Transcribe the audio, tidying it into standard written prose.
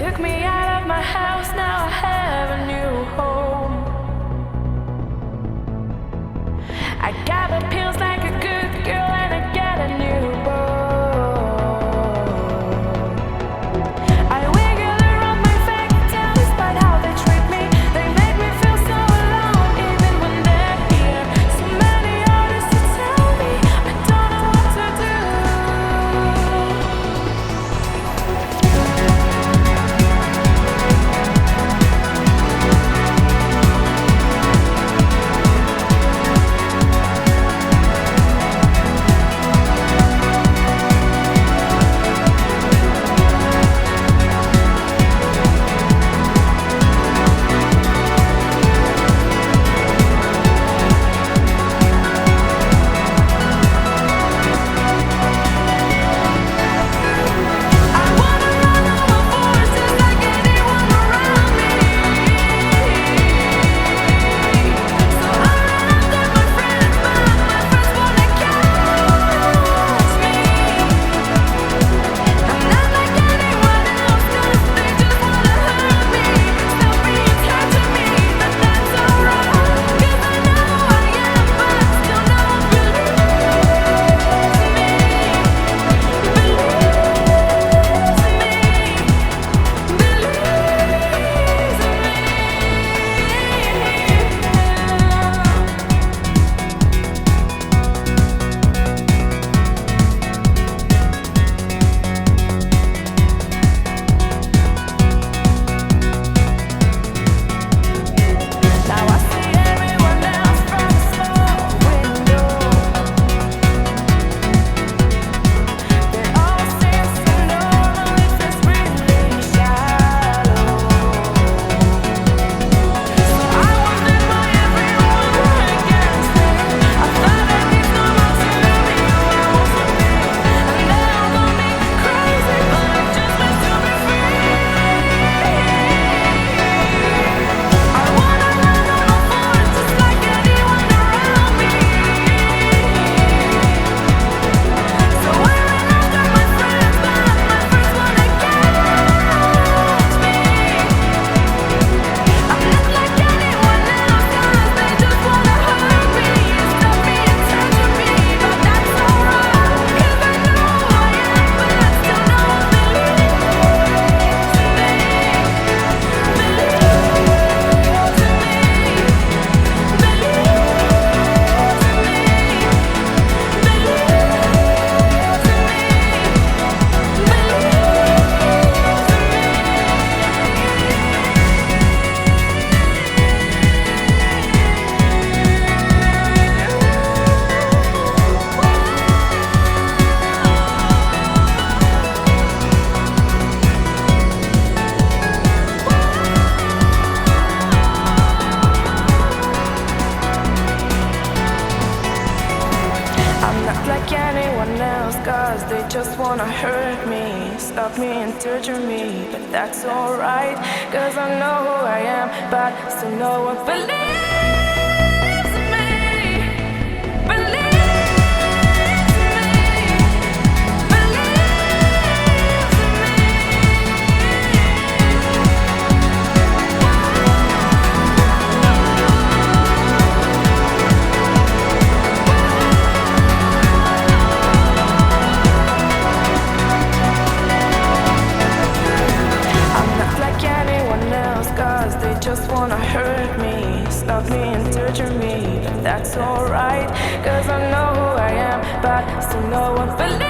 took me out of my house, now I have a new home. I got the pills like a good girl and I got a new beau. I wiggle around my fake town despite how they treat me. They make me feel so alone even when they're here. So many others to tell me I don't know what to do. Cause they just wanna hurt me, stop me and torture me. But that's alright, cause I know who I am, but still no one believes me. Believes just wanna hurt me, stop me and torture me. But that's alright, cause I know who I am, but still no one believes